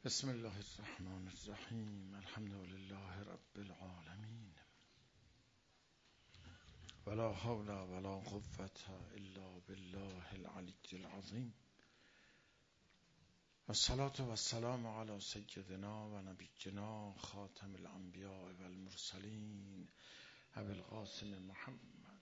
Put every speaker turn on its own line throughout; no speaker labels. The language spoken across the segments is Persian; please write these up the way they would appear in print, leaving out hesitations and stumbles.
بسم الله الرحمن الرحیم. الحمد لله رب العالمین، ولا حول ولا قوة الا بالله العلی العظیم. الصلاة والسلام علی سیدنا و نبینا خاتم الانبیاء و المرسلین ابی القاسم محمد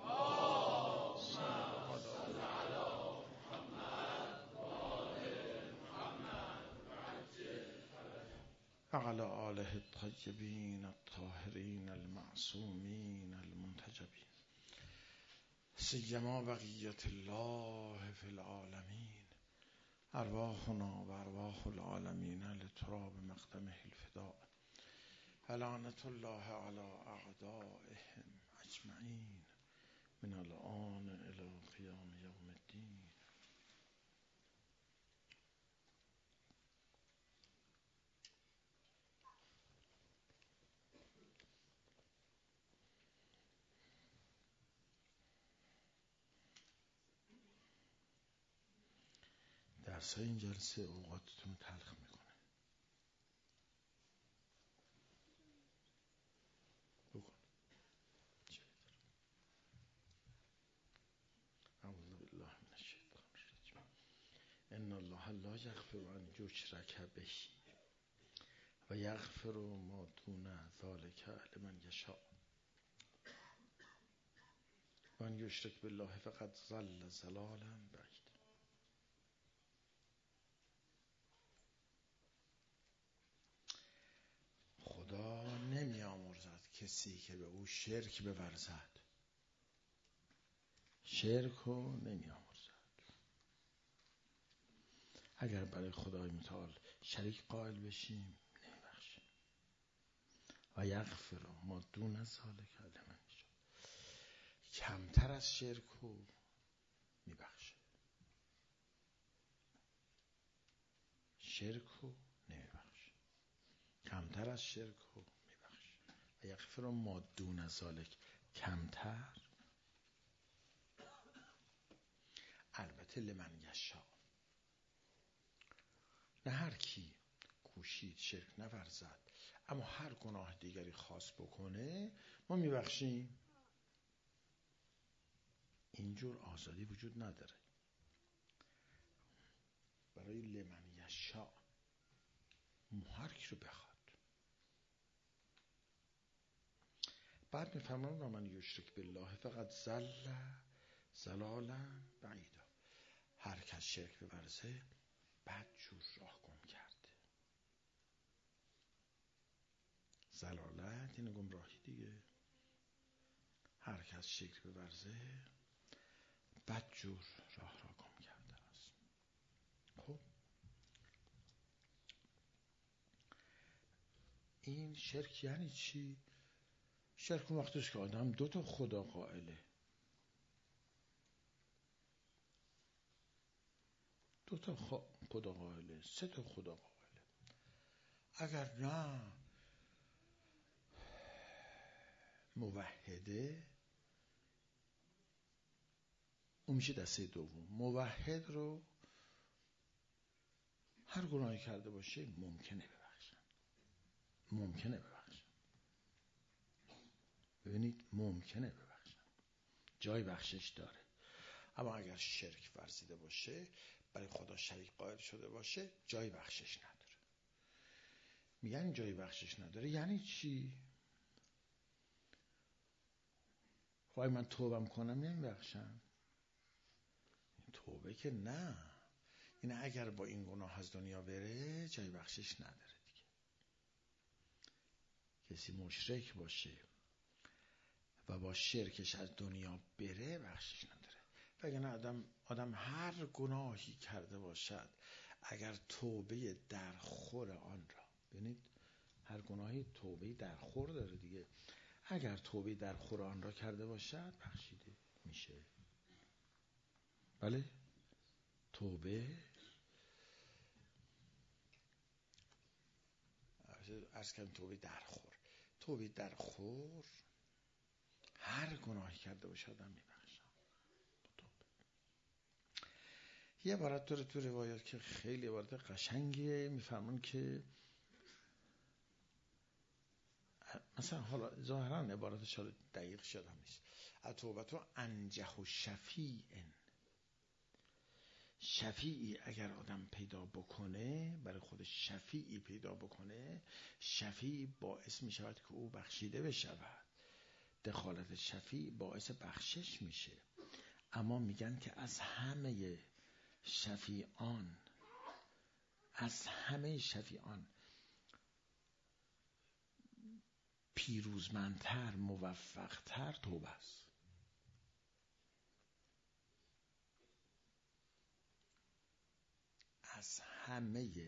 وعلى آله الطیبین الطاهرین المعصومین المنتجبین، سیما بقیة الله فی العالمین. ارواحنا و ارواح العالمین لتراب مقدمه الفداء، لعنة الله علی اعدائهم اجمعین من الآن الی قیام یوم الدین. درس این جلسه اوقاتتون تلخ میکنه. بکن اعوذ بالله من الشیطان الرجیم. ان الله لا یغفر ان یشرک به و یغفر ما دون ذلک لمن یشاء و ان یشرک بالله فقد ضل ضلالا بعیدا. خدا نمی آمرزد کسی که به او شرک بورزد. شرک رو نمی آمرزد. اگر برای خدای متعال شریک قائل بشیم نمی بخشیم. و یغفر ما دون ذلک لمن یشاء، کمتر از شرک رو می بخشه. شرک رو نمی بخشه، کمتر از شرک رو می بخشه. و یغفر ما دون ذلک، کمتر. البته لمن یشاء، نه هر کی کوشید شرک نورزد اما هر گناه دیگری خواست بکنه ما میبخشیم. اینجور آزادی وجود نداره. برای لمن یشاء هر کی رو بخواد. بعد میفرمان و من یشرک بالله فقد ضل ضلالا بعیدا. هر کس شرک بورزه بد جور راه گم کرده. ضلالت یعنی گمراهی دیگه. هر کس شرک بورزه بد جور راه را گم کرده است. خب این شرک یعنی چی؟ شرک اون وقتش که آدم دو تا خدا قائله. دو تا خدا قائله، سه تا خدا قائله. اگر نه موحده، اون میشه دسته دوم. موحد رو هر گناهی کرده باشه ممکنه ببخشن. ممکنه ببخشن. ببینید ممکنه ببخشن، جای بخشش داره. اما اگر شرک ورزیده باشه، برای خدا شریک قائل شده باشه، جای بخشش نداره. میگن جای بخشش نداره یعنی چی؟ خواهی من توبم کنم نمیبخشم. توبه که نه. این اگر با این گناه از دنیا بره جای بخشش نداره دیگه. کسی مشرک باشه و با شرکش از دنیا بره بخشش نداره. وگرنه آدم هر گناهی کرده باشد، اگر توبه درخور آن را، ببینید هر گناهی توبه درخور داره دیگه، اگر توبه درخور آن را کرده باشد بخشیده میشه. بله، توبه عرض کردم توبه درخور هر گناهی کرده باشه آدم میبخشن. یه عبارت داره تو روایات که خیلی عبارت قشنگیه، میفرمون که مثلا حالا ظاهرا عبارتش حالا دقیق شدم نیست، التوبه انجح و شفیعی اگر آدم پیدا بکنه، برای خودش شفیعی پیدا بکنه، شفیع باعث می شود که او بخشیده بشود، دخالت شفیع باعث بخشش میشه. اما میگن که از همه شفیعان پیروزمندتر، موفقتر توبه است. از همه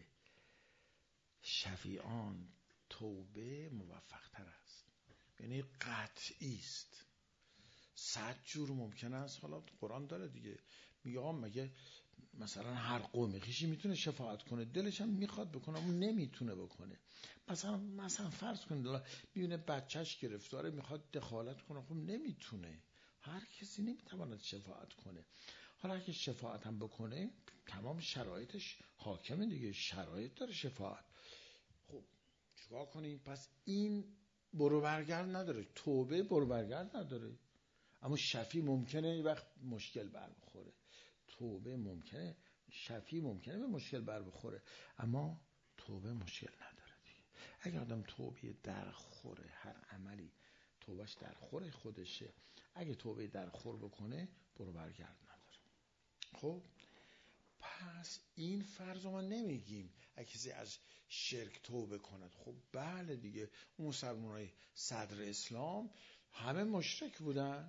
شفیعان توبه موفقتر است، یعنی قطعی است. 100 جور ممکن است، حالا قرآن داره دیگه، میگه آقا مگه مثلا هر قوم خیشی میتونه شفاعت کنه، دلش هم میخواد بکنه اما نمیتونه بکنه. مثلا فرض کنید میبینه بچهش گرفتاره میخواد دخالت کنه، خب نمیتونه، هر کسی نمیتواند شفاعت کنه. حالا اگه شفاعت هم بکنه تمام شرایطش حاکمه دیگه، شرایط داره شفاعت. خب چیکار کنیم؟ پس این برو برگرد نداره، توبه برو برگرد نداره. اما شفیع ممکنه یه وقت مشکل بر بخوره، توبه ممکنه، شفیع ممکنه به مشکل بر بخوره، اما توبه مشکل نداره دیگه. اگر آدم توبه در خوره، هر عملی توبهش در خوره خودشه، اگه توبه در خور بکنه برو برگرد نداره. خب پس این فرض رو ما نمیگیم اگه کسی از شرک توبه کند. خب بله دیگه، اون مسلمانای صدر اسلام همه مشرک بودن.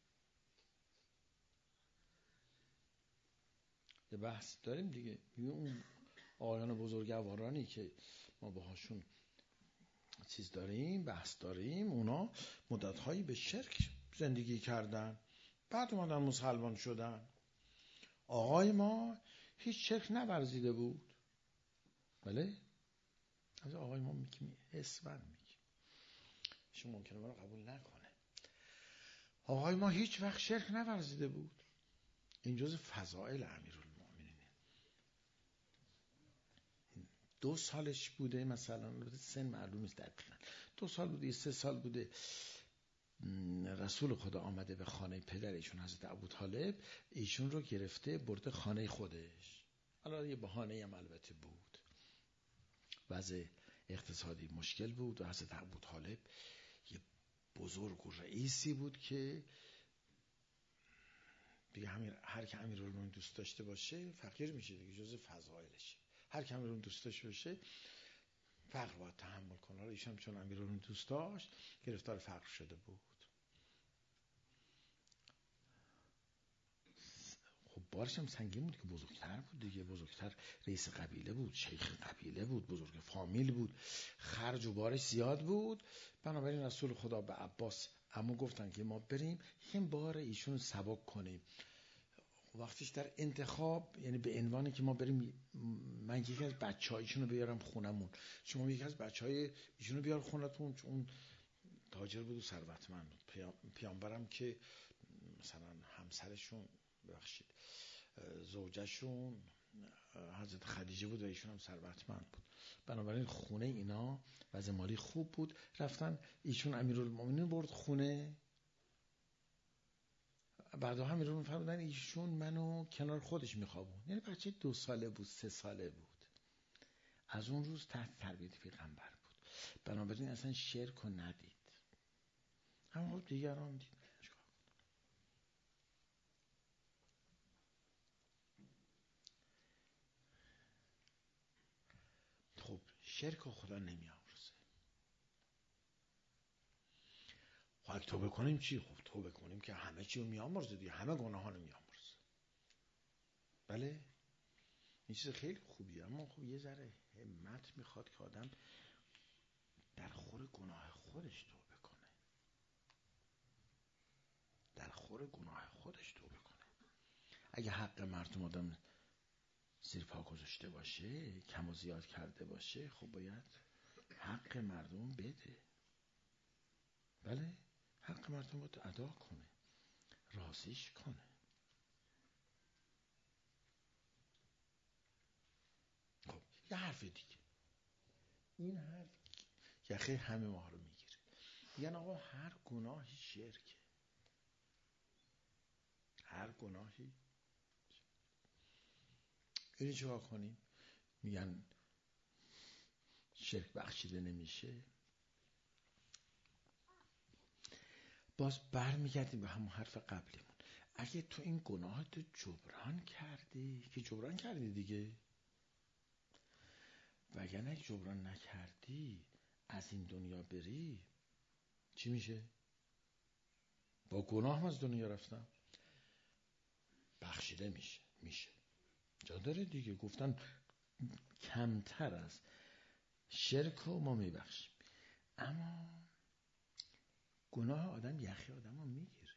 یه بحث داریم دیگه، اون آقایان بزرگوارانی که ما باهاشون چیز داریم، بحث داریم، اونا مدت‌هایی به شرک زندگی کردن، بعد اومدن مسلمان شدن. آقای ما هیچ شرک نورزیده بود. بله؟ از آقای ما میگیم اسفند میگیم، شما ممکنه ما رو قبول نکنه. آقای ما هیچ وقت شرک نورزیده بود. این جز فضائل امیرالمومنینه. 2 سالش بوده مثلا، سن معلوم نیست دقیقاً، 2 سال بوده 3 سال بوده، رسول خدا آمده به خانه پدر ایشون حضرت ابوطالب، ایشون رو گرفته برده خانه خودش. حالا یه بهانه‌ای هم البته بود، وضع اقتصادی مشکل بود و حضرت ابوطالب یه بزرگ و رئیسی بود که دیگه هر که امیرالمومنین دوست داشته باشه فقیر میشه دیگه، جز فضائلشه. هر که امیرالمومنین دوست داشته باشه فقر باید تحمل کنه. حالا ایشون چون امیرالمومنین دوست داشت گرفتار فقر شده بود. خب بارش هم سنگین بود که بزرگتر بود دیگه، بزرگتر، رئیس قبیله بود، شیخ قبیله بود، بزرگ فامیل بود، خرج و بارش زیاد بود. بنابراین رسول خدا به عباس عمو گفتن که ما بریم این بار ایشون سبک کنیم. وقتیش در انتخاب، یعنی به عنوانی که ما بریم، من یکی از بچه‌هایشون رو بیارم خونمون، شما یکی از بچه‌های ایشون رو بیار خونتون، چون تاجر بود و ثروتمند بود. پیامبرم که مثلا همسرشون، ببخشید زوجشون حضرت خدیجه بود و ایشون هم ثروتمند بود، بنابراین خونه اینا وضع مالی خوب بود. رفتن ایشون امیرالمومنین برد خونه، بعدا امیرالمومنین فرمودن ایشون منو کنار خودش میخوابون، یعنی بچه 2 ساله بود 3 ساله بود، از اون روز تحت تربیت پیغمبر بود. بنابراین اصلا شرک رو ندید، اما دیگران دید. خب شرک خدا نمی‌آمرزه. خب توبه کنیم چی؟ خب توبه کنیم که همه چی رو می‌آمرزه دیگه، همه گناهان رو می‌آمرزه. بله این چیز خیلی خوبیه، اما خب یه ذره همت میخواد که آدم در خور گناه خودش توبه کنه، در خور گناه خودش توبه کنه. اگه حق مردم آدم زیر پا گذاشته باشه، کم و زیاد کرده باشه، خب باید حق مردم بده. بله حق مردم باید ادا کنه، راضیش کنه. یه حرف دیگه. این حرف یخه همه ما رو میگیره. میگن آقا هر گناهی شرکه، هر گناهی. اینی چیکار کنیم؟ میگن شرک بخشیده نمیشه. باز برمیگردیم به همون حرف قبلیمون. اگه تو این گناهاتو جبران کردی، که جبران کردی دیگه، وگرنه اگه جبران نکردی از این دنیا بری، چی میشه؟ با گناه از دنیا رفتم. بخشیده میشه جا داره دیگه. گفتن کمتر از شرک رو ما میبخشیم. اما گناه آدم یخی آدم رو میگیره.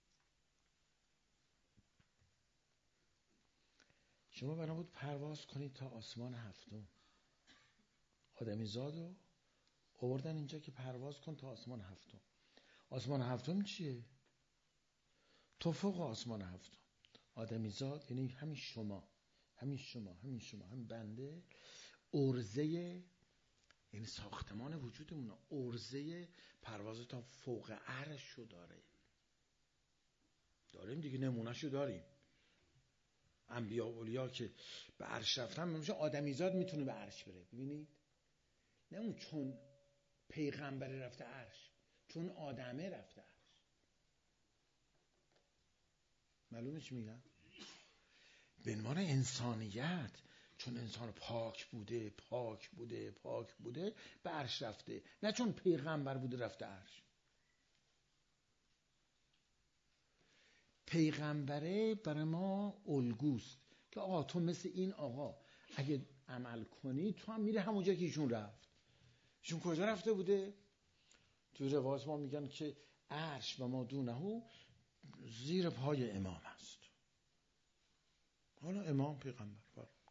شما بنا بود پرواز کنید تا آسمان هفتم. آدمی زادو آوردن اینجا که پرواز کن تا آسمان هفتم. آسمان هفتم چیه؟ تو فوق آسمان هفتم. آدمی زاد یعنی همین شما، همین بنده، ارزه، یعنی ساختمان وجودمون، ارزه پرواز تا فوق عرش رو داریم دیگه. نمونهشو داریم. انبیا و اولیا که به عرش رفتن، میشه آدمیزاد میتونه به عرش بره. ببینید، نه اون چون پیغمبر رفته عرش، چون آدمه رفته عرش. معلومه چی میگم؟ به عنوان انسانیت، چون انسان پاک بوده به عرش رفته، نه چون پیغمبر بوده رفته عرش. پیغمبره برای ما الگوست که آقا تو مثل این آقا اگه عمل کنی تو هم میره همونجا که ایشون رفت. ایشون کجا رفته بوده؟ توی روایت ما میگن که عرش و ما دونه زیر پای امام است. حالا امام پیغمبر فرق کن.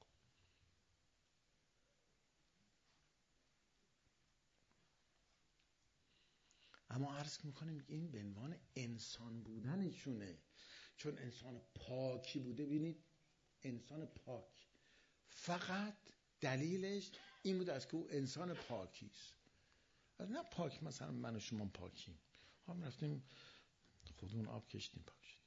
اما عرض میکنیم این به عنوان انسان بودنشونه، چون انسان پاکی بوده. ببینید انسان پاک، فقط دلیلش این بوده است که او انسان پاکیست. نه پاک مثلا من و شما پاکیم، هم رفتیم خودمون آب کشتیم پاک شد.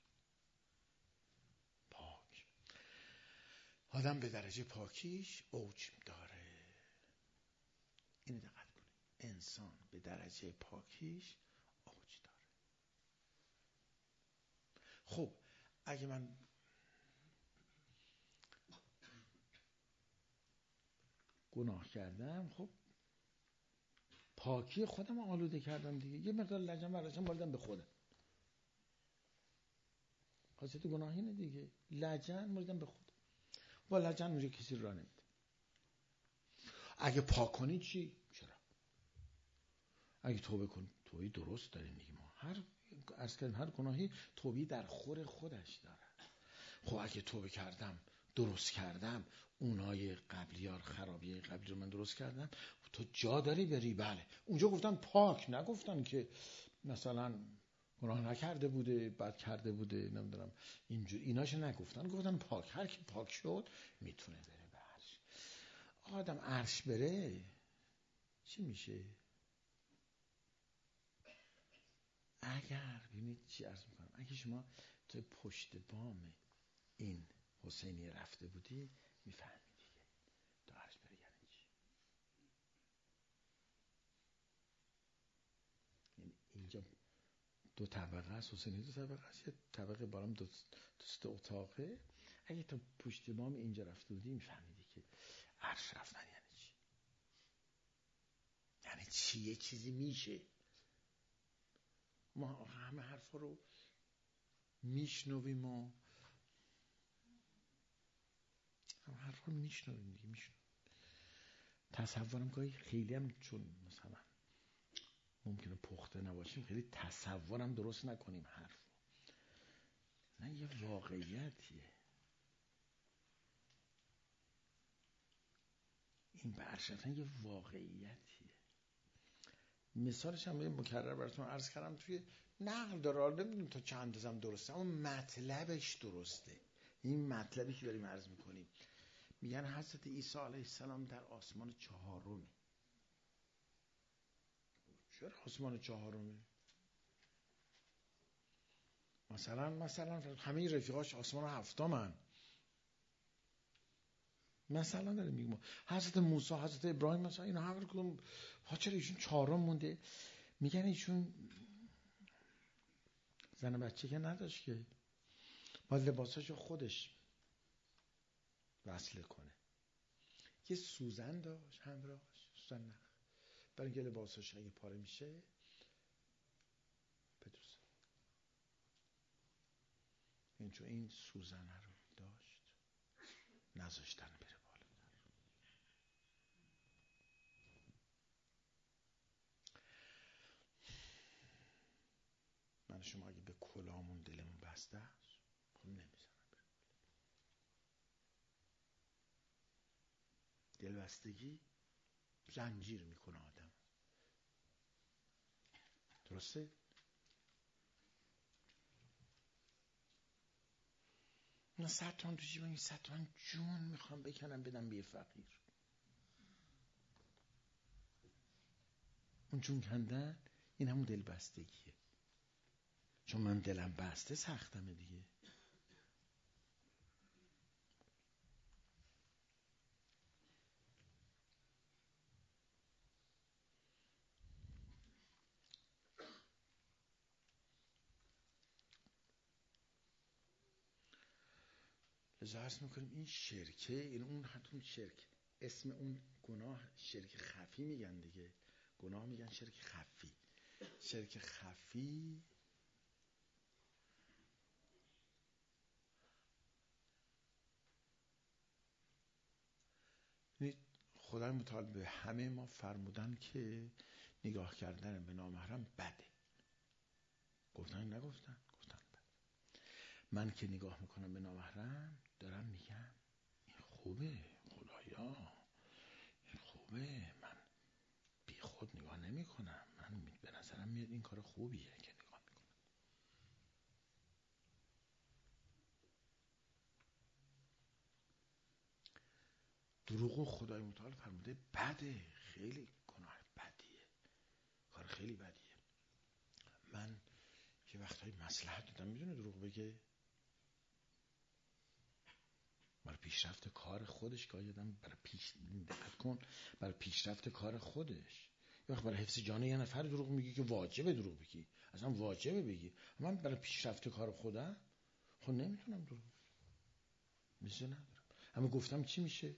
پاک آدم به درجه پاکیش اوج داره. اینو دقت کنید، انسان به درجه پاکیش اوج داره. خب اگه من گناه کردم، خب پاکی خودم آلوده کردم دیگه. یه مقدار لجن برداشتم باردم به خودم. خاصیت گناه اینه دیگه، لجن بردم به خودم. با لجن اونجا کسی را نمیده. اگه پاک کنی چی؟ چرا؟ اگه توبه کنی، توبه درست داریم میگیم. ما هر گناهی توبه در خور خودش داره. خب اگه توبه کردم، درست کردم، اونای قبلیار خرابی قبلی رو من درست کردم، تو جا داری بری. بله اونجا گفتن پاک، نگفتن که مثلا گناه نکرده بوده، بد کرده بوده، نمیدونم اینجور ایناشو نگفتن. گفتن پاک. هر کی پاک شد میتونه بره به عرش. آدم عرش بره چی میشه؟ اگر ببینید چی عرض میکنم، اگه شما تو پشت بام این حسینی رفته بودی میفهمی دیگه تو عرش بره یعنی چی. یعنی اینجا 2 طبقه است، حسینی 2 طبقه است، یه طبقه بالام 2 اتاقه. اگه تو پشت بام اینجا رفته بودی میفهمیدی که عرش رفتن یعنی چی. یعنی چی؟ یه چیزی میشه. ما همه حرفا رو میشنویم و میشنویم. تصورم گاهی خیلی هم چون مثلا ممکنه پخته نباشیم، خیلی تصورم درست نکنیم حرف. نه یه واقعیتیه. این برشتن یه واقعیتیه. مثالش هم مکرر براتون عرض کردم، توی نقل داره، نمیدونم تا چند ازم درسته، اما مطلبش درسته. این مطلبی که داریم عرض میکنیم میگن حضرت عیسی علیه السلام در آسمان 4. چرا آسمان 4؟ مثلا همه رفیقاش آسمان 7 مثلا داره میگم حضرت موسی، حضرت ابراهیم، مثلا اینا هر کدوم چرا ایشون 4 مونده؟ میگن ایشون زن بچه که نداشت که باید لباساشو خودش وصله کنه. یه سوزن داشت همراهش، سوزن نخ، برای اینکه لباساش اگه پاره میشه بدوزه. این چون این سوزن رو داشت نذاشتن بره بالا. من شما اگه به کلامون دلمون بسته است خب نمیزنم بره. دلبستگی زنجیر میکنه آدم. درسته؟ من 100 تومن تو جیبم، 100 تومن جون میخوام بکنم بدم به فقیر. اون جون کندن این همون دلبستگیه. چون من دلم بسته سختمه دیگه. لذا عرض میکنیم این شرکه، این اون حتون شرک، اسم اون گناه شرک خفی میگن دیگه. گناه میگن شرک خفی. شرک خفی خدای متعال به همه ما فرمودن که نگاه کردن به نامحرم بده. گفتن نگفتن؟ گفتن بده. من که نگاه میکنم به نامحرم دارم میگم این خوبه، خدایا این خوبه، من بی خود نگاه نمی کنم، من به نظرم میاد این کار خوبیه که نگاه میکنم. دروغ خدای متعال فرموده بده، خیلی گناه بدیه، کار خیلی بدیه. من یه وقتایی مصلحت دادم، میدونه دروغ بگه برای پیشرفت کار خودش، که آیدم دقت کن، برای پیشرفت کار خودش. یه وقت برای حفظ جان یه نفر دروغ میگی که واجبه دروغ بگی، اصلا واجبه بگی. من برای پیشرفت کار خودم خب نمیتونم دروغ بگم، میشه ندارم. اما گفتم چی میشه؟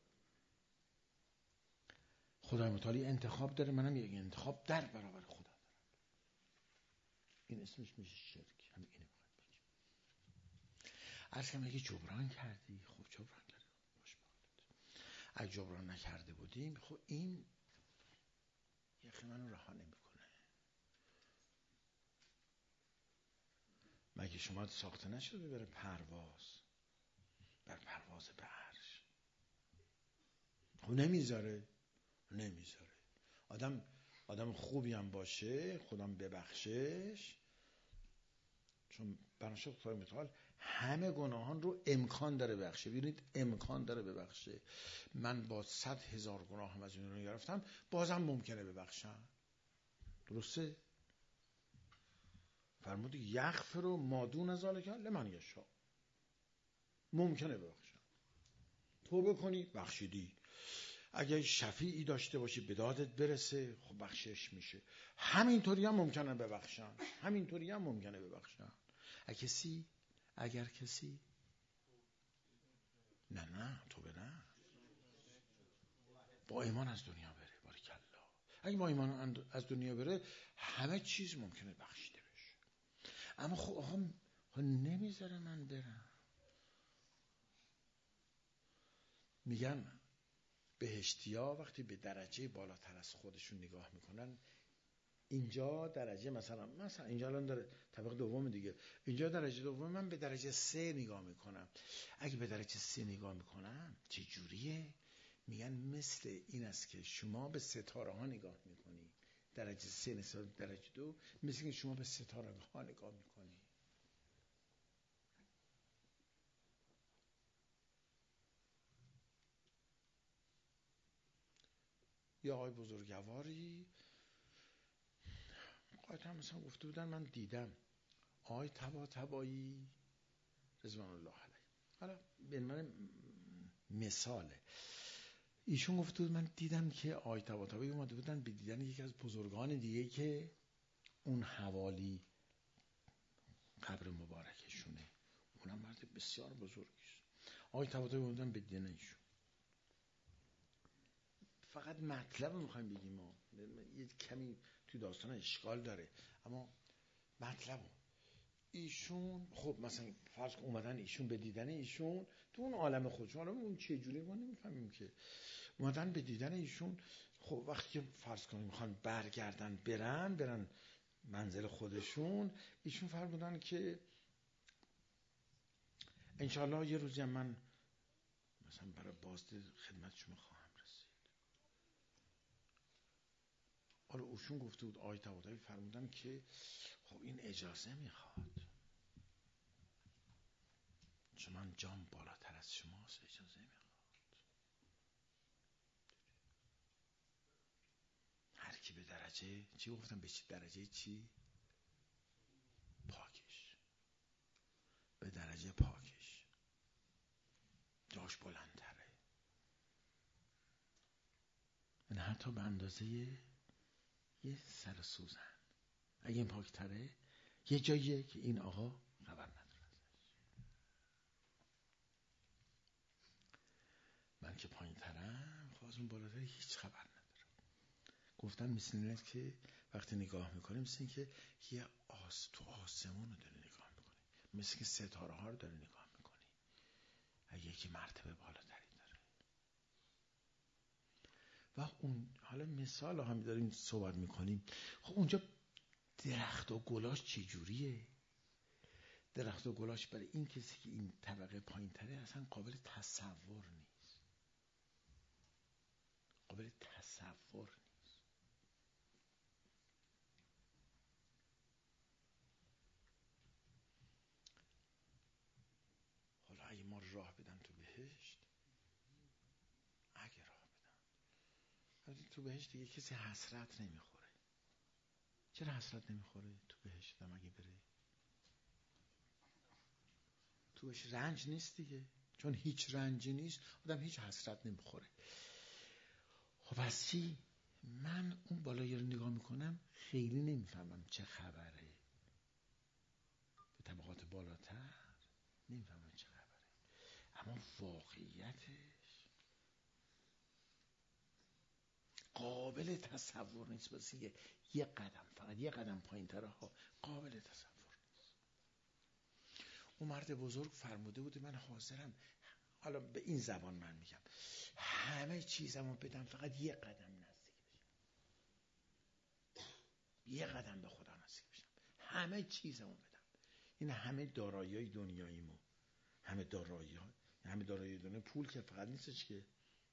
خدای متعالی انتخاب داره، منم یک انتخاب در برابر خدا دارم. این اسمش میشه شرک. همین اینو میخواد بگیم. عرض کنم اگه جبران کردی، خب جبران کردی، خوش بخواد. اگه جبران نکرده بودیم خب این یخی منو رها نمیکنه. مگه شما ساخته نشده بره پرواز، بر پرواز به عرش؟ خب نمیذاره. آدم خوبی هم باشه خودم ببخشش، چون بناشه خدای متعال همه گناهان رو امکان داره ببخشه. ببینید امکان داره ببخشه. من با 100,000 گناه هم از این رو گرفتم بازم ممکنه ببخشم. درسته؟ فرمود یغفر ما دون ذلک لمن یشاء. ممکنه ببخشم. توبه کنی بخشیدی، اگه شفیعی داشته باشی به دادت برسه خب بخشش میشه. همینطوری هم ممکنه ببخشن. اگر کسی نه توبه نه، با ایمان از دنیا بره، باریکلا. اگه با ایمان از دنیا بره همه چیز ممکنه بخشیده بشه. اما خب آقا نمیذاره من برم. میگن بهشتیا وقتی به درجه بالاتر از خودشون نگاه میکنن، اینجا درجه مثلا اینجا الان داره طبقه دوم دیگه، اینجا درجه دوم، من به درجه 3 نگاه میکنم. اگه به درجه 3 نگاه میکنم چه جوریه؟ میگن مثل این است که شما به ستاره ها نگاه میکنی، درجه 3 نسبت درجه 2، مثل که شما به ستاره ها نگاه میکنی. یه آقای بزرگواری قاعدتا مثلا گفته بودن من دیدم آقای طباطبایی رضوان الله علیه، حالا به من مثاله، ایشون گفته بود من دیدم که آقای طباطبایی اومده بودن به دیدن یکی از بزرگان دیگه که اون حوالی قبر مبارکشونه، اونم مرد بسیار بزرگی است. آقای طباطبایی اومدن به دیدن ایشون. فقط مطلب رو میخوایم بگیم، یه کمی توی داستان اشکال داره، اما مطلب ایشون خب مثلا فرض اومدن ایشون به دیدن ایشون تو اون عالم خودشون، حالا اون چه جوری ما نمیفهمیم که اومدن به دیدن ایشون. خب وقتی فرض کنیم میخوان برگردن برن منزل خودشون، ایشون فرمودن که انشالله یه روزی من مثلا برای بازدید خدمت شما خواهم رسید. حالا ایشون گفته بود آقای طباطبایی فرمودن که خب این اجازه میخواد، چون من جام بالاتر از شماست، اجازه میخواد. هر کی به درجه چی گفتم، به درجه چی؟ پاکش، به درجه پاکش جاش بلندتره، من حتی به اندازه یه سر سوزن اگه این پاکتره یه جاییه که این آقا خبر نداره ازش. من که پایین ترم خواست اون بالاتر هیچ خبر نداره. گفتن مثل اینه که وقتی نگاه میکنیم مثل این که یه تو آسمون رو داری نگاه میکنی، مثل که ستاره ها رو داری نگاه میکنی، اگه یکی مرتبه بالاتری داره. و اون حالا مثال هم داریم صحبت میکنیم، خب اونجا درخت و گلاش چی جوریه؟ درخت و گلاش برای این کسی که این طبقه پایین تره اصلا قابل تصور نیست، قابل تصور نیست. حالا اگه ما راه بدن تو بهشت، اگه راه بدن تو بهشت دیگه کسی حسرت نمیخوره. چرا حسرت نمیخوره؟ تو بهشت هم اگه بره تو بهش رنج نیست دیگه، چون هیچ رنجی نیست آدم هیچ حسرت نمیخوره. خب پس چی؟ من اون بالایی رو نگاه میکنم خیلی نمیفهمم چه خبره، به طبقات بالاتر نمیفهمم چه خبره، اما واقعیتش قابل تصور نیست. بس یه قدم، فقط یه قدم پایین تره ها قابل تصور نیست. اون مرد بزرگ فرموده بوده من حاضرم، حالا به این زبان من میگم، همه چیزمو بدم فقط یه قدم نزدیک بشم، یه قدم به خدا نزدیک بشم، همه چیزمو بدم. این همه دارایی‌های دنیاییمو، همه دارایی دنیا، پول که فقط نیستش که.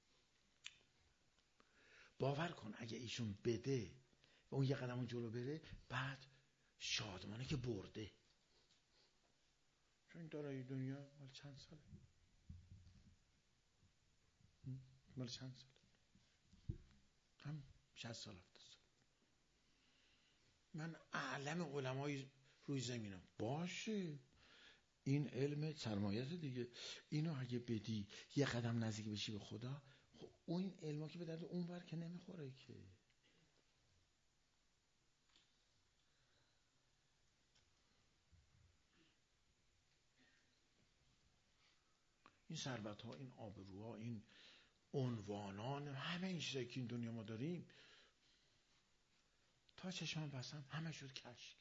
باور کن اگه ایشون بده و اون یه قدم جلو بره، بعد شادمانه که برده، چون این دارایی دنیا مال چند ساله؟ مال چند ساله؟ هم 60 سال 70 سال. من اعلم علمای روی زمینم باشه، این علم سرمایت دیگه، اینو اگه بدی یه قدم نزدیک بشی به خدا، خب اون علما که به درد اون ور که نمیخوره که. این ثروت ها، این آبروها، این عنوانان، همه این چیزایی که این دنیا ما داریم تا چشمان بستم همه شد کشک،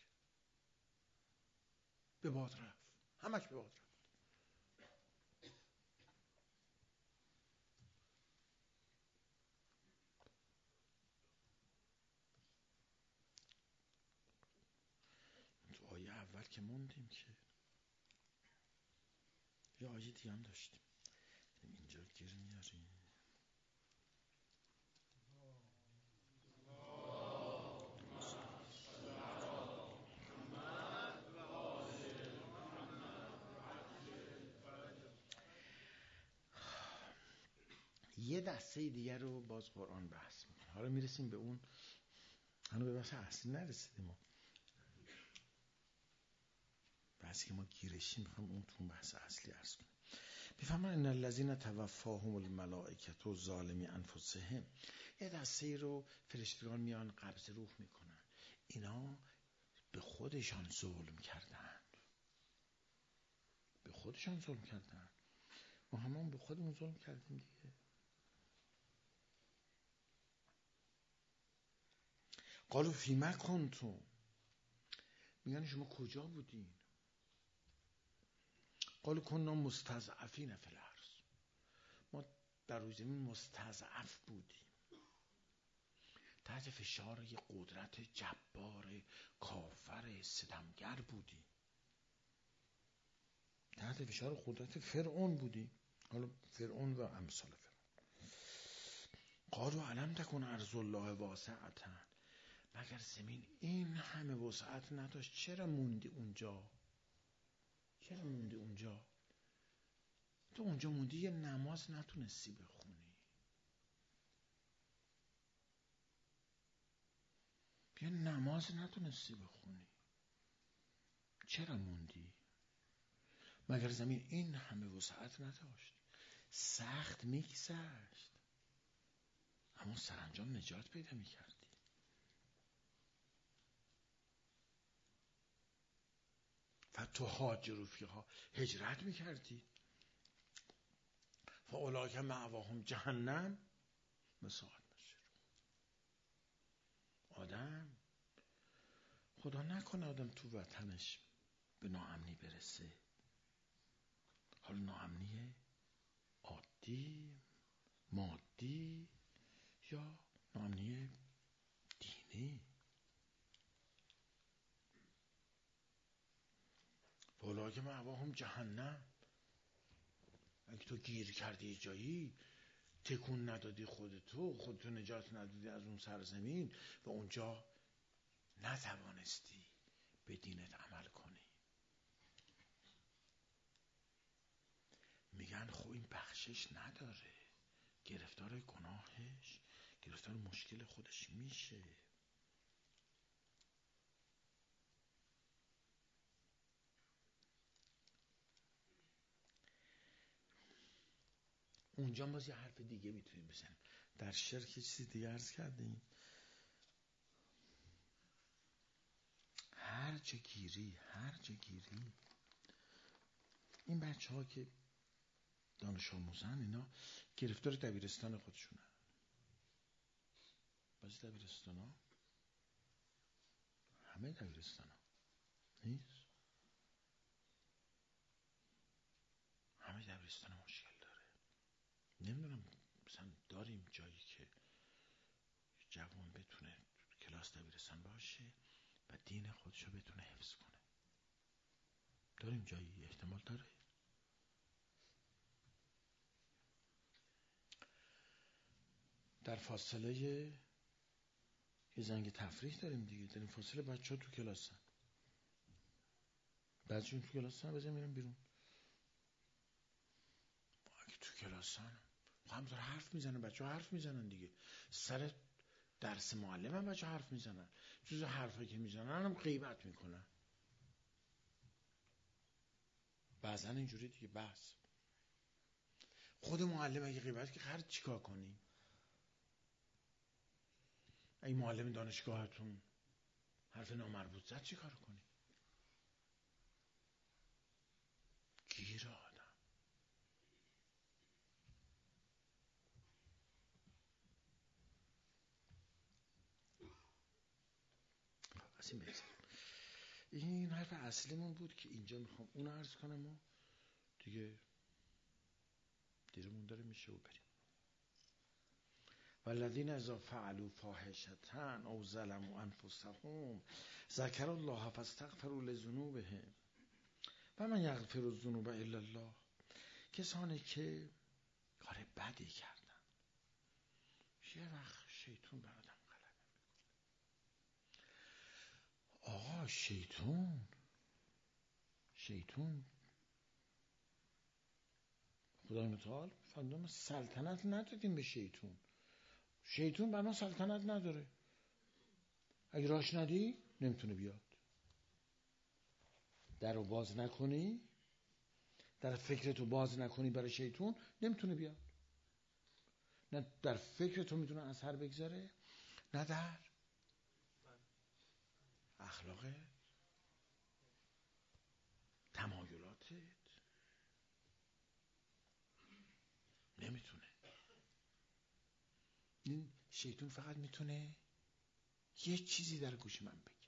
به باد رفت، همش به باد رفت. تو آیه اول که موندیم که یه آیه دیگه هم داشتیم اینجا گیر میاریم. یه دسته دیگر رو باز قرآن بحث میکنه. حالا میرسیم به اون، هنوز به بحث اصلی نرسیدیم ما. بحثی که ما گیرشیم میخوام اون تو بحث اصلی عرض کنیم. میفهمن ان الذین توفاهم الملائکه و ظالمی انفسهم، یه دسته رو فرشتگان میان قبض روح میکنن، اینا به خودشان ظلم کردن، به خودشان ظلم کردن. ما همون به خودمون ظلم کردیم دیگه. قالوا فیما کنتم، میگن شما کجا بودین؟ قالوا کنا مستضعفین فی الارض، ما در روی زمین مستضعف بودیم، تحت فشار یه قدرت جبار کافر ستمگر بودیم، تحت فشار قدرت فرعون بودیم، حالا فرعون و امثال فرعون. قالوا الم تکن ارض الله واسعة، مگر زمین این همه وسعت نداشت؟ چرا موندی اونجا؟ چرا موندی اونجا؟ تو اونجا موندی یه نماز نتونستی بخونی، یه نماز نتونستی بخونی، چرا موندی؟ مگر زمین این همه وسعت نداشت؟ سخت میگذشت اما سرانجام نجات پیدا میکردی. فتوحاجروا فیها، هجرت میکردی. فاولئک مأواهم جهنم وساءت مصیرا. آدم، خدا نکنه آدم تو وطنش به ناامنی برسه، حالا ناامنی عادی، مادی یا ناامنی دینی. فاولئک مأواهم جهنم، اگه تو گیر کردی جایی، تکون ندادی خودتو نجات ندادی از اون سرزمین و اونجا نتوانستی به دینت عمل کنی، میگن خب این بخشش نداره، گرفتار گناهش، گرفتار مشکل خودش میشه. اونجا باز یه حرف دیگه میتونیم بزنیم. در شرک چیزی دیگه عرض کردیم، هر جا گیری این بچه ها که دانش آموزن، اینا گرفتار دبیرستان خودشونن. بعضی دبیرستان ها، همه دبیرستان ها نیست، همه دبیرستان مشکل داره. نمیدونم مثلا داریم جایی که جوان بتونه کلاس دبیرستان باشه و دین خودشو بتونه حفظ کنه؟ داریم جایی؟ احتمال داره. در فاصله یه زنگ تفریح داریم دیگه، در این فاصله بچه ها تو کلاسن، بعضیشون تو کلاسن، بعضی میرن بیرون. اگه تو کلاسن همونطور حرف میزنن، بچه ها حرف میزنن دیگه، سر درس معلم هم بچه ها حرف میزنن، جز حرفایی که میزنن هم غیبت میکنن، بعضا اینجوری دیگه. بس خود معلم اگه غیبت که خرد چیکار کنیم؟ اگه معلم دانشگاهتون حرف نامربوط زد چیکار کنیم؟ گیر آدم. از این بگذاریم. این حرف اصلیمون بود که اینجا میخوام اون عرض کنم و دیگه دیرمون داره میشه و بریم. والذین اذا فعلوا فاحشة او ظلموا انفسهم ذکروا الله فاستغفروا لذنوبهم ومن یغفر الذنوب الا الله، کسانی که کار بدی کردن، یه وقت شیطان بر آدم غلبه میکنه. آقا شیطان خدای متعال فرمود سلطنت ندادیم به شیطان. شیطان بر ما سلطنت نداره. اگه راش ندی نمیتونه بیاد. در رو باز نکنی، در فکرتو باز نکنی برای شیطان، نمیتونه بیاد. نه در فکرتو میتونه اثر بگذاره، نه در اخلاق تمایلاتت. نمیتونه. این شیطان فقط میتونه یه چیزی در گوش من بگه.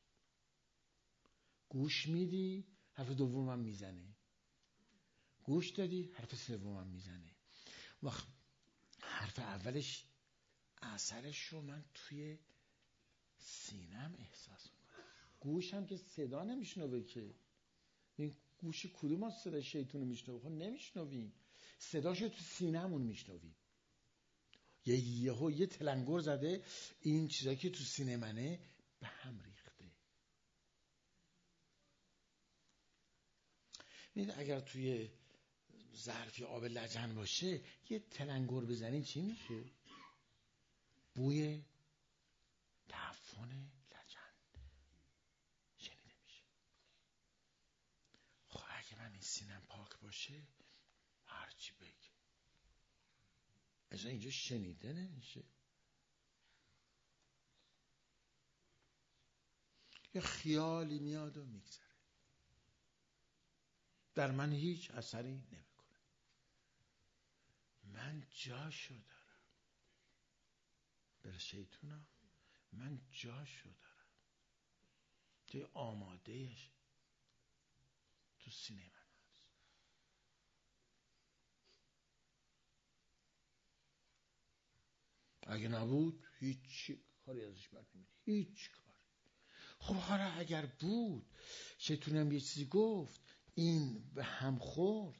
گوش میدی حرف دومم میزنه، گوش دادی حرف سومم میزنه. وقت حرف اولش اثرش رو من توی سینم احساس میکنم. گوشم که صدا نمیشنوه که. این گوش کدوم از صدا شیطون رو میشنوه؟ خب نمیشنویم. صداشو تو سینمون میشنویم. یه تلنگر زده، این چیزایی که تو سینه منه به هم ریخته. اگر توی ظرفی آب لجن باشه یه تلنگر بزنین چی میشه؟ بوی تعفن لجن شنیده میشه. خب اگه من این سینم پاک باشه هرچی بگه اصلا اینجا شنیده نمیشه. یه خیالی میاد و میگذره، در من هیچ اثری نمیکنه. من جاشو دارم. بر شیطونا من جاشو دارم. توی آمادهش تو سینه من هست. اگه نبود هیچ کاری ازش بر نمیاد. هیچ کاری. خب حالا اگر بود، شیطونم یه چیزی گفت، این به هم خورد.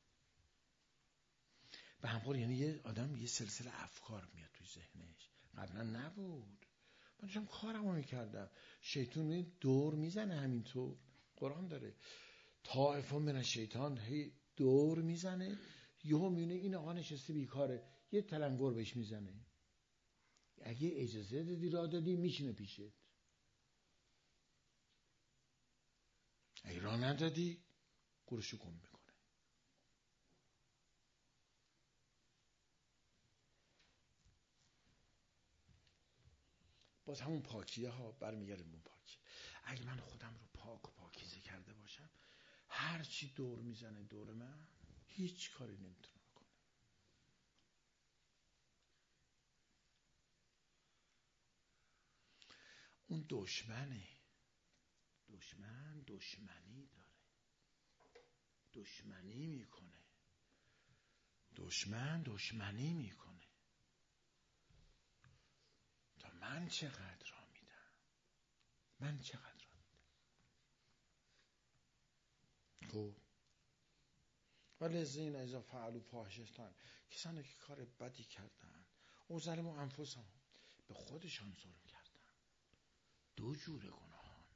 به هم خورد یعنی یه آدم یه سلسله افکار میاد توی ذهنش. قبلا نبود. من داشتم کارمو میکردم. شیطون دور میزنه همینطور. قرآن داره طائفه من الشیطان هی دور میزنه، یهو میونه این آقا نشسته بیکاره، یه تلنگر بهش میزنه. اگه اجازه دادی راه دادی میشینه پیشت، اگه راه ندادی گروشو گم میکنه. باز همون پاکیه ها برمیگردیم اون پاکی. اگه من خودم رو پاک و پاکیزه کرده باشم، هر چی دور میزنه دور من هیچ کاری نمیتونه بکنه. اون دشمنه. دشمنی داره، دشمنی میکنه. دشمنی میکنه تا من چقدر را میدم. من چقدر را میدم. خب ولذین اذا فعلوا فاحشة، کسانی که کار بدی کردن، او ظلموا انفسهم، به خودشان ظلم کردن. دو جور گناهان.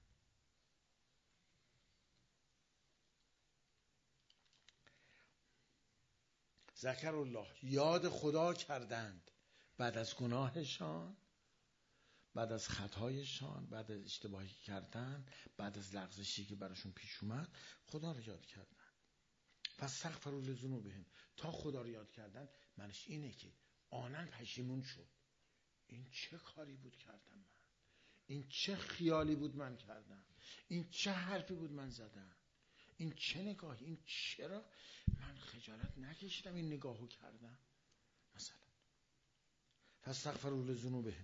ذکر الله، یاد خدا کردند بعد از گناهشان، بعد از خطایشان، بعد از اشتباهی کردن، بعد از لغزشی که براشون پیش اومد، خدا رو یاد کردن. فاستغفروا لذنوبهم، تا خدا رو یاد کردن معنیش اینه که آنن پشیمون شد. این چه کاری بود کردم من؟ این چه خیالی بود من کردم؟ این چه حرفی بود من زدم؟ این چه نگاهی؟ این چرا من خجالت نکشیدم این نگاهو کردم؟ مثلا فاستغفروا لذنوبهم.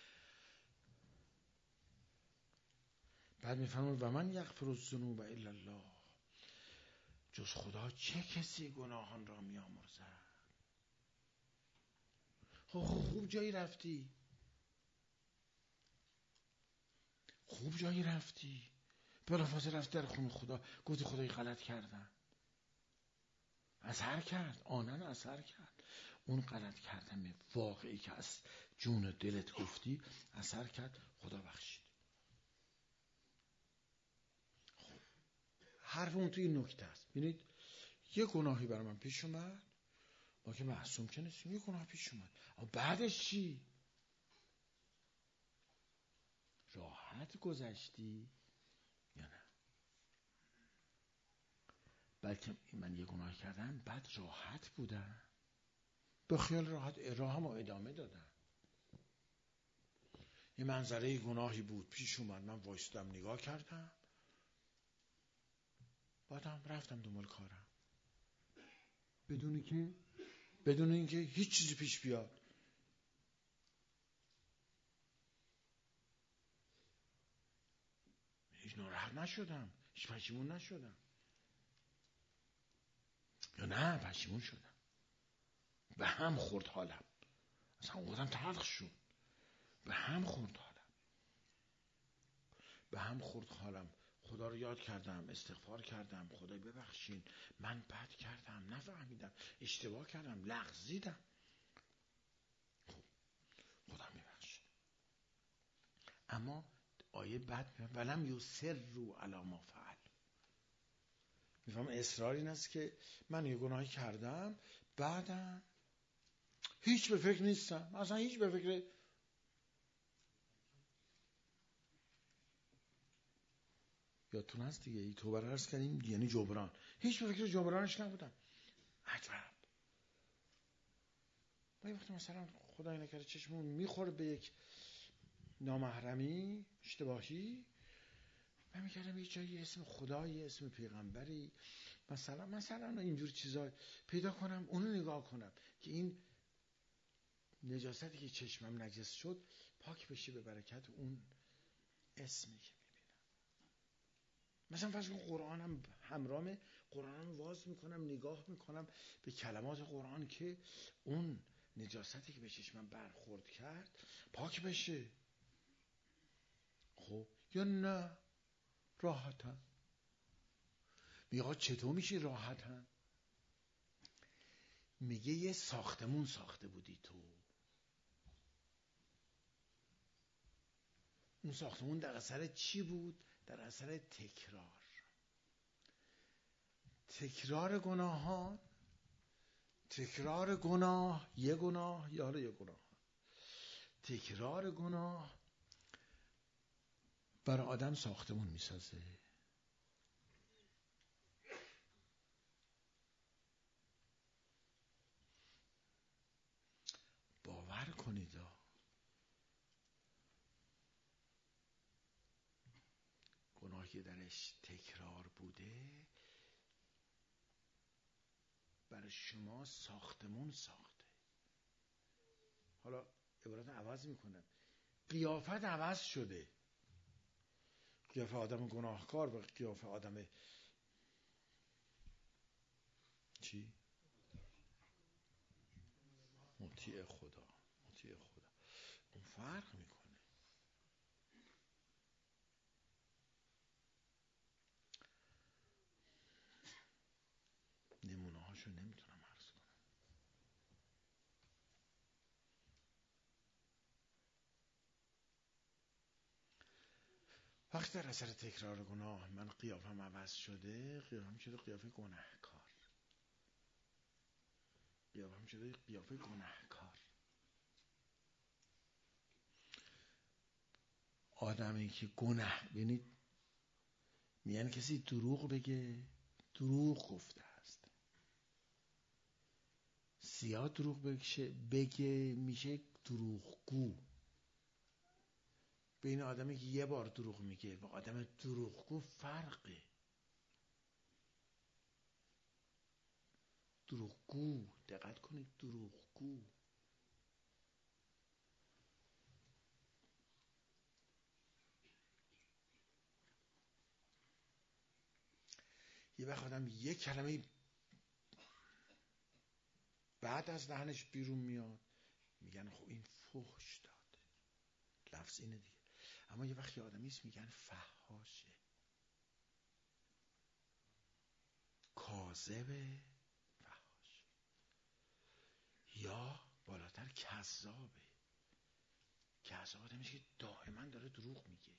بعد میفرمود و من یغفر الذنوب الا الله، جز خدا چه کسی گناهان را میامرزد. خوب جایی رفتی، خوب جایی رفتی، بلافاصله رفت در خون خدا، گفتی خدای غلط کردم. اثر کرد، آنن اثر کرد. اون غلط کردن واقعی که از جون و دلت گفتی اثر کرد، خدا بخشید. خب حرف اون توی نکته است. ببینید یه گناهی برای من پیش اومد، ما که معصوم که نیستیم، یه گناه پیش اومد، اما بعدش چی؟ راحت گذشتی یا نه؟ بلکه من یه گناه کردم بعد راحت بودم، به خیال راحت راهم رو ادامه دادم. یه منظره گناهی بود پیش اومد، من وایستم نگاه کردم، بعدم رفتم دنبال کارم بدون اینکه هیچ چیزی پیش بیاد. هیچ ناراحت نشدم، هیچ پشیمون نشدم، یا نه پشیمون شدم، به هم خورد حالم، اصلا خودم تلخ شد، به هم خورد حالم. خدا رو یاد کردم، استغفار کردم، خدای ببخشین من بد کردم، نفهمیدم، اشتباه کردم، لغزیدم. خدا میبخشه. اما آیه بعد میگه ولم یصروا علی ما فعل. میفهم اصرار این است که من یه گناهی کردم بعدم هیچ به فکر نیستم، اصلا هیچ به فکر یادتون هست دیگه، این توبه رو عرض کردیم یعنی جبران، هیچ به فکر جبرانش نبودم. عجب. با یه وقتی مثلا خدای نکرده چشمون میخوره به یک نامحرمی اشتباهی، من میکردم یه جایی اسم خدایی، اسم پیغمبری، مثلا اینجور چیزا پیدا کنم، اونو نگاه کنم که این نجاستی که چشمم نجس شد پاک بشه به برکت اون اسمی که میبینم. مثلا فرض کن قرآنم همراهمه، قرآنم واز میکنم، نگاه میکنم به کلمات قرآن که اون نجاستی که به چشمم برخورد کرد پاک بشه. خب یا نه راحتم. میگه چطور میشه راحتم؟ میگه یه ساختمون ساخته بودی تو، اون ساختمون در اثر چی بود؟ در اثر تکرار گناهان، تکرار گناه، یه گناه، تکرار گناه برای آدم ساختمون میسازه. باور کنید گناهی که درش تکرار بوده برای شما ساختمون ساخته. حالا عبارت عوض میکنم، قیافت عوض شده، قیافه آدم گناهکار و قیافه آدم چی؟ مطیع خدا. اون فرق میکنه. نمونه هاشو نمیتونم عرض کنم. وقتی در اثر تکرار گناه من قیافم عوض شده، قیافم شده قیافه گناهکار. آدمی که گناه بینید میگن کسی دروغ بگه دروغ گفته است، سیاه دروغ بگه میشه دروغگو. بین آدمی که یه بار دروغ میگه و آدم دروغگو فرقه. دروغگو، دقت کنید، دروغگو. یه وقت آدم یه کلمه بعد از دهنش بیرون میاد میگن خب این فحش داده، لفظ اینه دیگه. اما یه وقت یه آدمیست میگن فحاشه، کاذب، فحاش، یا بالاتر کذابه. کذاب آدمیست که دائما داره دروغ میگه.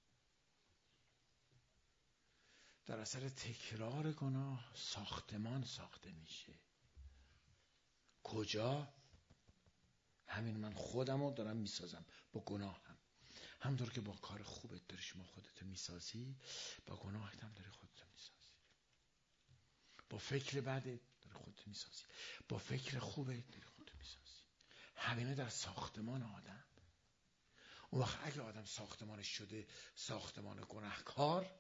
در اثر تکرار گناه ساختمان ساخته میشه. کجا؟ همین من خودمو دارم میسازم با گناهم. همونطور که با کار خوبت داری شما خودت میسازی، با گناهت هم داری خودت میسازی. با فکر بدت داری خودت میسازی، با فکر خوبت داری خودت میسازی. همینه در ساختمان آدم. اون وقت اگه آدم ساختمانش شده ساختمان گناهکار،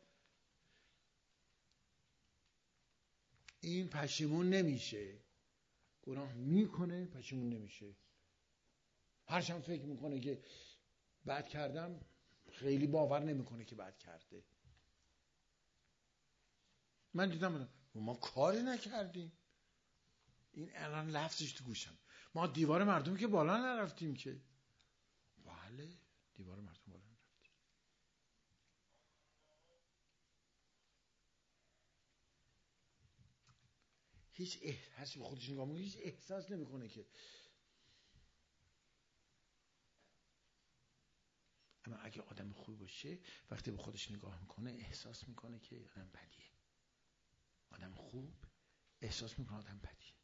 این پشیمون نمیشه. گناه میکنه پشیمون نمیشه. هرچند فکر میکنه که بد کردم، خیلی باور نمیکنه که بد کرده. من دیدم ما کاری نکردیم. این الان لفظش تو گوشم، ما دیوار مردم که بالا نرفتیم که. بله دیوار مردم بالا نرفتیم. هرچی به خودش نگاه میکنه هیچ احساس نمیکنه که. اما اگه آدم خوب باشه وقتی به خودش نگاه میکنه احساس میکنه که آدم بدیه. آدم خوب احساس میکنه آدم بدیه.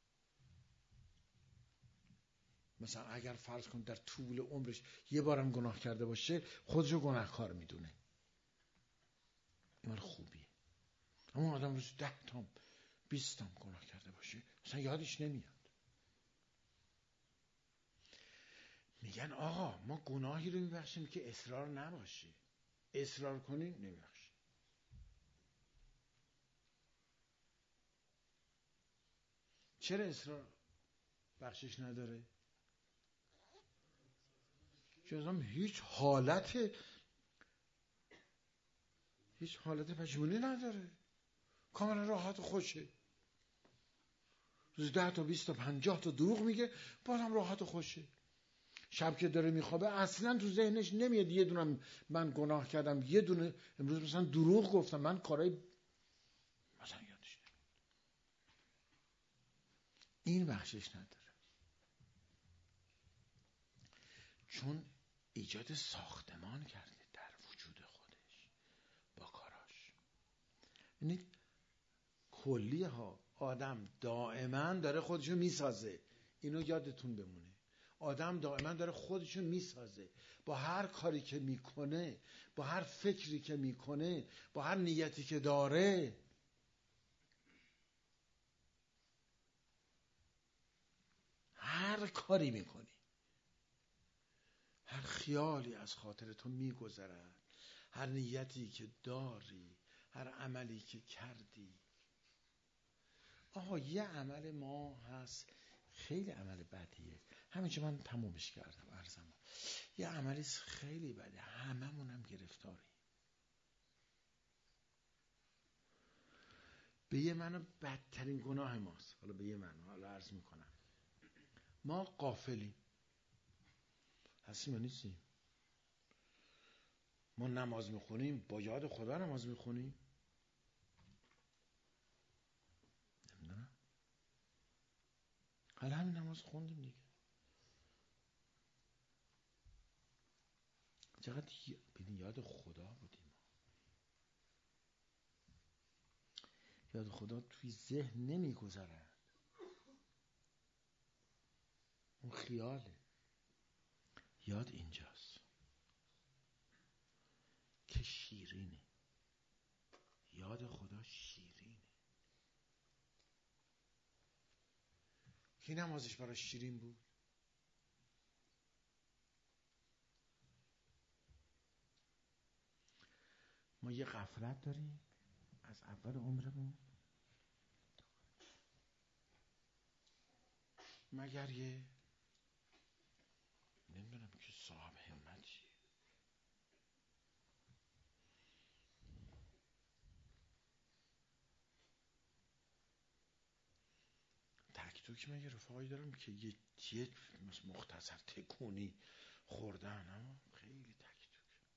مثلا اگر فرض کن در طول عمرش یه بارم گناه کرده باشه خودشو گناهکار میدونه، این مال خوبیه. اما آدم روز 10 تا 20 تا گناه کرده باشه مثلا یادش نمیاد. میگن آقا ما گناهی رو میبخشیم که اصرار نباشه، اصرار کنیم نمیبخشیم. چرا اصرار بخشش نداره؟ چون هیچ حالت پشیمونی نداره، کاملا راحت و خوشه. روز 10 تا 20 تا 50 تا دروغ میگه بازم راحت و خوشه. شب که داره میخوابه اصلا تو ذهنش نمیاد یه دونم من گناه کردم، یه دونه امروز مثلا دروغ گفتم، من کارهای مثلا یادش نمیاد. این بخشش نداره چون ایجاد ساختمان کرده در وجود خودش با کاراش. یعنی کلی ها آدم دائما داره خودشو میسازه. اینو یادتون بمونه، آدم دائما داره خودشو میسازه با هر کاری که میکنه، با هر فکری که میکنه، با هر نیتی که داره. هر کاری میکنی، هر خیالی از خاطر تو میگذرد، هر نیتی که داری، هر عملی که کردی. آها یه عمل ما هست خیلی عمل بدیه، همینجا من تمومش کردم عرضم. یه عملی خیلی بده، هممون هم گرفتاری. به یه معنی بدترین گناه ماست. حالا به یه معنی حالا عرض میکنم ما غافلیم. هستیم یا نیستیم؟ ما نماز میخونیم با یاد خدا نماز میخونیم؟ نمیدونم. حالا همین نماز خوندیم دیگه. چقدر ببین یاد خدا بودیم. یاد خدا توی ذهن نمیگذرد، اون خیاله. یاد اینجاست که شیرینه. یاد خدا شیرینه. کی نمازش برای شیرین بود؟ ما یه غفلت داریم از اول عمرمون، مگر یه نمیدونم که صاحب همتی تک توک. من یه رفاقی دارم که یه مختصر تکونی خوردن اما خیلی تک توک.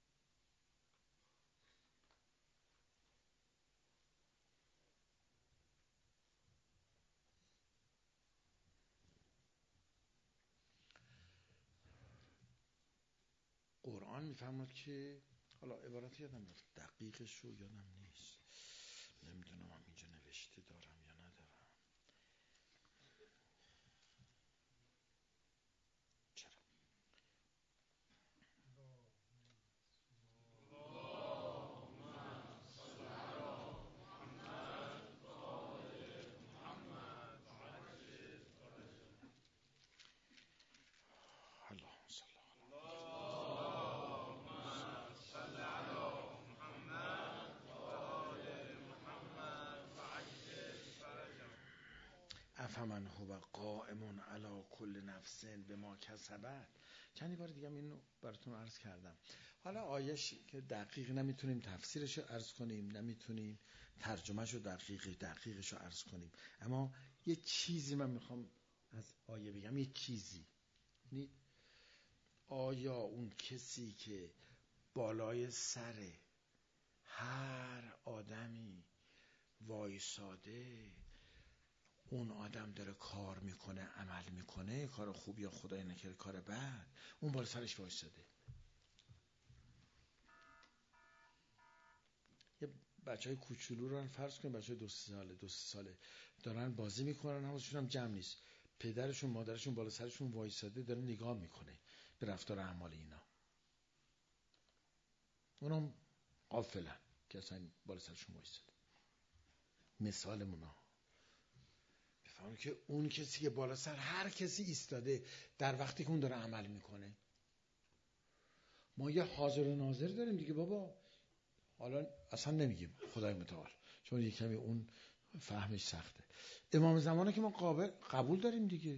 قرآن میفرماد که حالا عبارت یادم رفت دقیقش رو یادم نیست، نمیدونم هم اینجا نوشته دارم یا ندارم. چرا افمن هو قائم علی کل نفس بما کسبت. چندی بار دیگه اینو براتون عرض کردم. حالا آیه‌ش که دقیق نمیتونیم تفسیرش رو عرض کنیم، نمیتونیم ترجمهش رو دقیقش رو عرض کنیم، اما یه چیزی من میخوام از آیه بگم. یه چیزی، آیا اون کسی که بالای سر هر آدمی وایساده، اون آدم داره کار میکنه، عمل میکنه، کار خوب یا خدای نکرده کار بد، اون بالا سرش وایساده. یه بچهای کوچولو رو فرض کنیم، بچهای 2-3 ساله دارن بازی میکنن، حواسشون هم جمع نیست، پدرشون مادرشون بالا سرشون وایساده داره نگاه میکنه به رفتار اعمال اینا، اونم غافلن که اصلا بالا سرشون وایساده. مثالمونا بفهمون که اون کسی که بالا سر هر کسی ایستاده در وقتی که اون داره عمل میکنه، ما یه حاضر و ناظر داریم دیگه بابا. حالا اصلا نمیگیم خدای متعال، چون یه کمی اون فهمش سخته. امام زمانه که ما قبول داریم دیگه،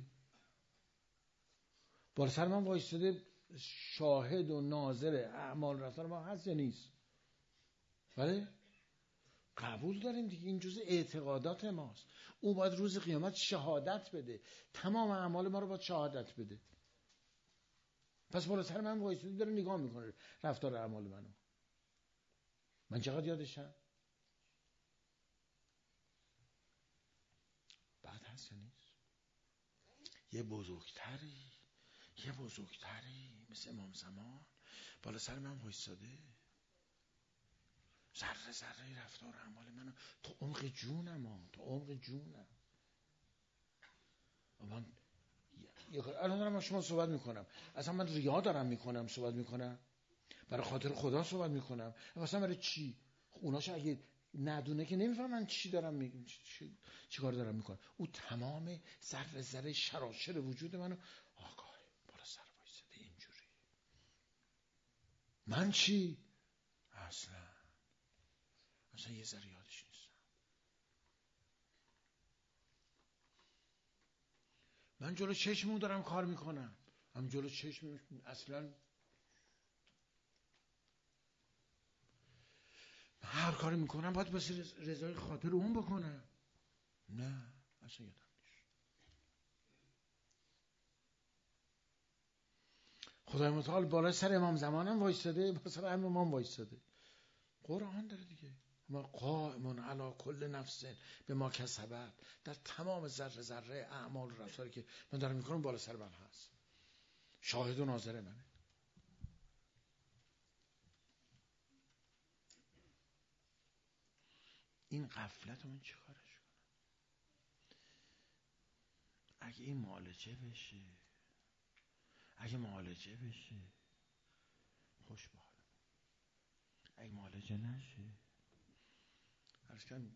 بالا سر من وایستاده، شاهد و ناظر اعمال رفتار ما هست یا نیست؟ بله قبول داریم دیگه، این جزء اعتقادات ماست. او باید روز قیامت شهادت بده، تمام اعمال ما رو باید شهادت بده. پس بالا سر من وایستاده داره نگاه میکنه رفتار اعمال منو، من چقدر یادشم؟ بعد هست یا نیست؟ یه بزرگتری مثل امام زمان بالا سر من وایستاده، ذره ذره رفتار اعمال منو تو عمق جونم من الان دارم با شما صحبت میکنم، اصلا من ریا دارم میکنم، صحبت میکنم برای خاطر خدا صحبت میکنم، اصلا برای چی؟ اوناشو اگه ندونه که نمیفهمن چی دارم میگم، چی کار دارم میکنم. او تمام ذره ذره شراشر وجود منو آقای بالا سر وایساده اینجوری. من چی؟ اصلا یه ذره یادش نیستم. من جلو چشمون دارم کار میکنم، هم جلو چشم اصلا هر کاری میکنم باید واسه رضای خاطر اون بکنم. نه اصلا یادم نیست. خدای متعال بالا سر امام زمانم وایستاده، بالا سر امام وایستاده. قرآن داره دیگه، ما قائم علی کل نفس بما کسبت، در تمام ذره ذره اعمال و رفتاری که من دارم میکنم بالا سر من هست، شاهد و ناظر منه. این غفلت من چه کارش کنم؟ اگه این معالجه بشه خوش بحال، اگه معالجه نشه عرض کنم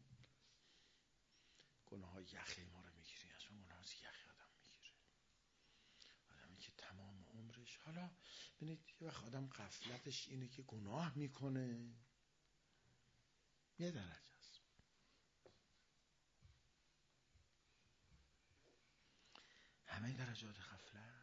گناه های یخی ما رو میگیری، اصلا گناه های یخی آدم میگیره، آدمی که تمام عمرش، حالا ببینید یه وقت آدم غفلتش اینه که گناه میکنه، یه درجه است، همه درجات غفلت.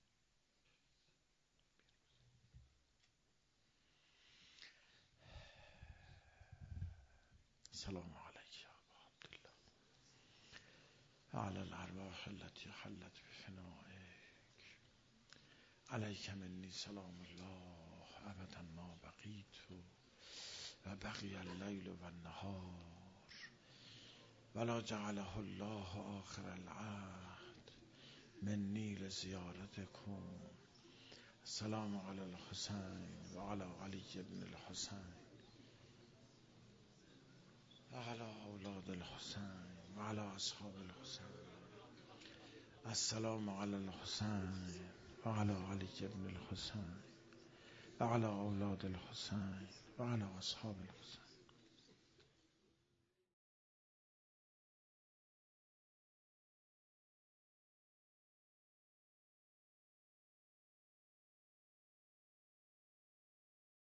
سلام علیک یا ابا عبدالله علی الارواح التي حلت بفنائک، علیک منی سلام الله ابدا ما بقیت و بقی اللیل و النهار ولا جعله الله آخر العهد منی لزیارتکم. السلام علی الحسین و علی علی بن الحسین و علی اولاد الحسین و علی اصحاب الحسین. السلام علی الحسین و علی علی بن الحسین و علی اولاد الحسین و علی اصحاب الحسین.